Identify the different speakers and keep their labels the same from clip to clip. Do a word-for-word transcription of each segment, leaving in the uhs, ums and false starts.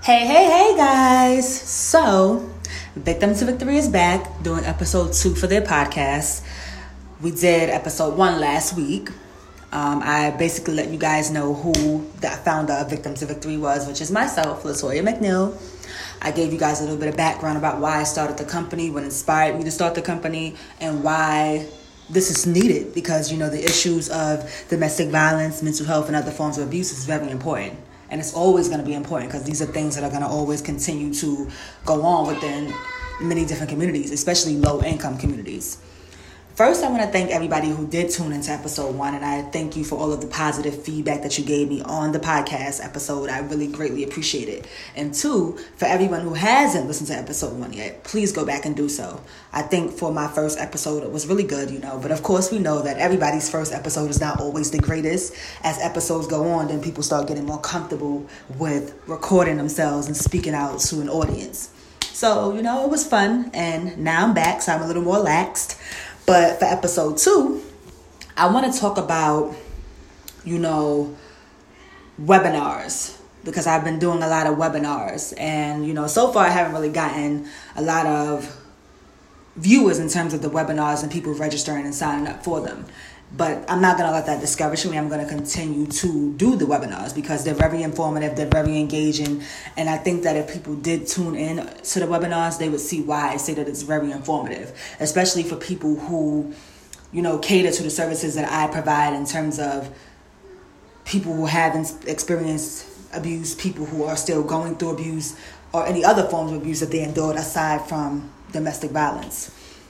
Speaker 1: Hey, hey, hey, guys. So, Victim to Victory is back doing episode two for their podcast. We did episode one last week. Um, I basically let you guys know who the founder of Victim to Victory was, which is myself, Latoya McNeil. I gave you guys a little bit of background about why I started the company, what inspired me to start the company, and why this is needed. Because, you know, the issues of domestic violence, mental health, and other forms of abuse is very important. And it's always going to be important because these are things that are going to always continue to go on within many different communities, especially low-income communities. First, I want to thank everybody who did tune into episode one, and I thank you for all of the positive feedback that you gave me on the podcast episode. I really greatly appreciate it. And two, for everyone who hasn't listened to episode one yet, please go back and do so. I think for my first episode, it was really good, you know, but of course we know that everybody's first episode is not always the greatest. As episodes go on, then people start getting more comfortable with recording themselves and speaking out to an audience. So, you know, it was fun, and now I'm back, so I'm a little more laxed. But for episode two, I want to talk about, you know, webinars, because I've been doing a lot of webinars. And, you know, so far I haven't really gotten a lot of viewers in terms of the webinars and people registering and signing up for them. But I'm not going to let that discourage me. I'm going to continue to do the webinars because they're very informative. They're very engaging. And I think that if people did tune in to the webinars, they would see why I say that it's very informative, especially for people who, you know, cater to the services that I provide in terms of people who haven't experienced abuse, people who are still going through abuse, or any other forms of abuse that they endured aside from domestic violence.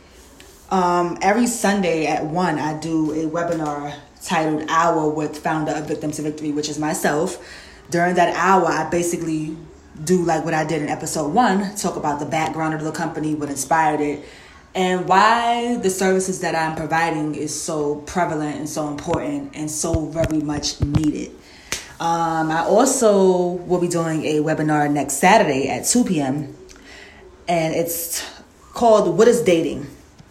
Speaker 1: Um, every Sunday at one, I do a webinar titled Hour with founder of Victim to Victory, which is myself. During that hour, I basically do like what I did in episode one, talk about the background of the company, what inspired it, and why the services that I'm providing is so prevalent and so important and so very much needed. Um, I also will be doing a webinar next Saturday at two p.m. and it's called What is Dating?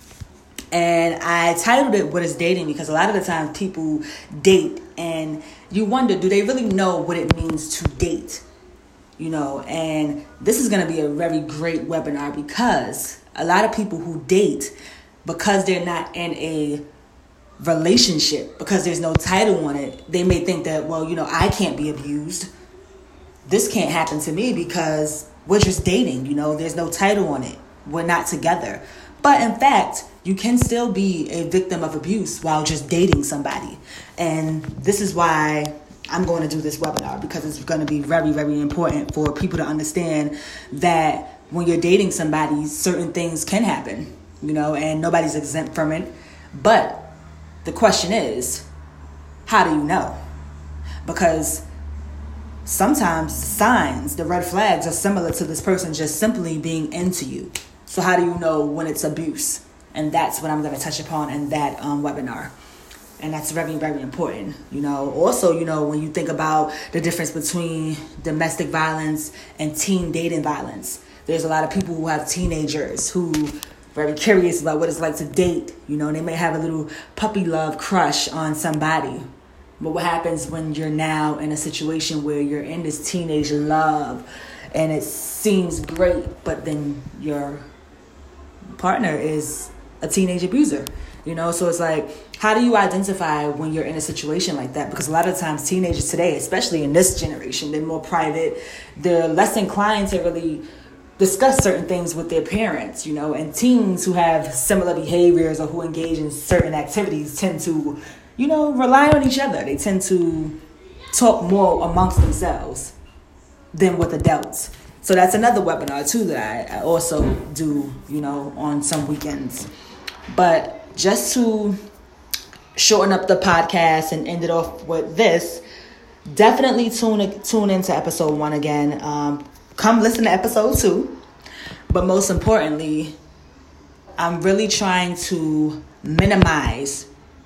Speaker 1: And I titled it What is Dating because a lot of the time people date and you wonder, do they really know what it means to date? You know, and this is going to be a very great webinar because a lot of people who date, because they're not in a relationship, because there's no title on it, they may think that, well, you know, I can't be abused. This can't happen to me because we're just dating, you know, there's no title on it. We're not together. But in fact, you can still be a victim of abuse while just dating somebody. And this is why I'm going to do this webinar, because it's going to be very, very important for people to understand that when you're dating somebody, certain things can happen, you know, and nobody's exempt from it. But the question is, how do you know? Because sometimes signs, the red flags, are similar to this person just simply being into you. So how do you know when it's abuse? And that's what I'm going to touch upon in that um, webinar. And that's very, very important. You know, also, you know, when you think about the difference between domestic violence and teen dating violence, there's a lot of people who have teenagers who are very curious about what it's like to date. You know, they may have a little puppy love crush on somebody. But what happens when you're now in a situation where you're in this teenage love and it seems great, but then your partner is a teenage abuser, you know? So it's like, how do you identify when you're in a situation like that? Because a lot of times teenagers today, especially in this generation, they're more private. They're less inclined to really discuss certain things with their parents, you know? And teens who have similar behaviors or who engage in certain activities tend to, you know, rely on each other. They tend to talk more amongst themselves than with adults. So that's another webinar too that I, I also do, you know, on some weekends. But just to shorten up the podcast and end it off with this, definitely tune tune into episode one again. Um, come listen to episode two. But most importantly, I'm really trying to minimize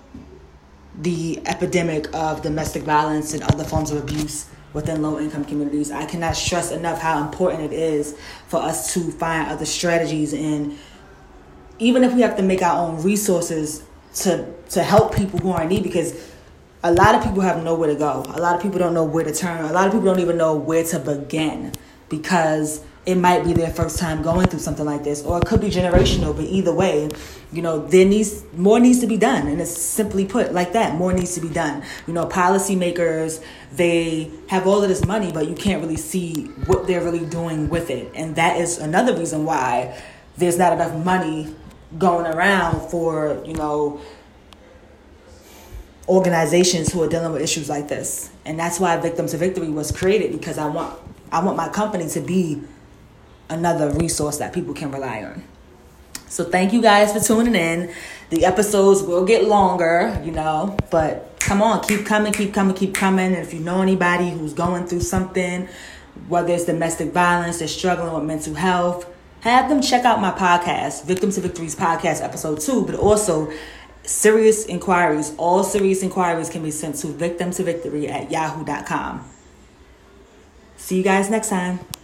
Speaker 1: the epidemic of domestic violence and other forms of abuse within low-income communities. I cannot stress enough how important it is for us to find other strategies, and even if we have to make our own resources to to help people who are in need, because a lot of people have nowhere to go. A lot of people don't know where to turn. A lot of people don't even know where to begin. because it might be their first time going through something like this, or it could be generational. But either way, you know, there needs more needs to be done, and it's simply put like that. More needs to be done. You know, policymakers, they have all of this money, but you can't really see what they're really doing with it, and that is another reason why there's not enough money going around for, you know, organizations who are dealing with issues like this. And that's why Victims of Victory was created, because I want I want my company to be another resource that people can rely on. So thank you guys for tuning in. The episodes will get longer, you know, but come on, keep coming, keep coming, keep coming. And if you know anybody who's going through something, whether it's domestic violence, they're struggling with mental health, have them check out my podcast, Victims of Victory's podcast, episode two, but also serious inquiries. All serious inquiries can be sent to victimsofvictory at yahoo dot com. See you guys next time.